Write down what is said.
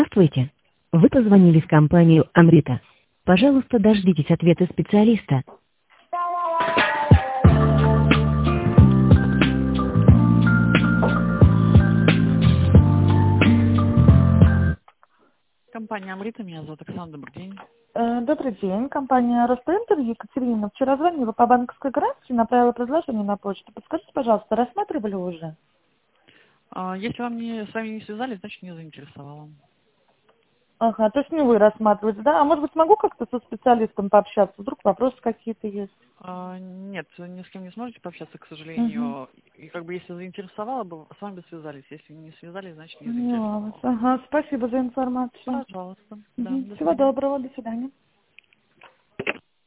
Здравствуйте. Вы позвонили в компанию «Амрита». Пожалуйста, дождитесь ответа специалиста. Компания «Амрита», меня зовут Оксана, добрый день. Добрый день. Компания «Ростентер», Екатерина. Вчера звонила по банковской гарантии, направила предложение на почту. Подскажите, пожалуйста, рассматривали уже? Если с вами не связались, значит не заинтересовало. Ага, то есть не вы рассматриваете, да? А может быть, смогу как-то со специалистом пообщаться? Вдруг вопросы какие-то есть? Нет, ни с кем не сможете пообщаться, к Угу. сожалению. И если заинтересовало бы, с вами бы связались. Если не связались, значит не Поняла вас. заинтересовало. Ага, спасибо за информацию. Пожалуйста. Да, Угу. до Всего свидания. доброго, до свидания.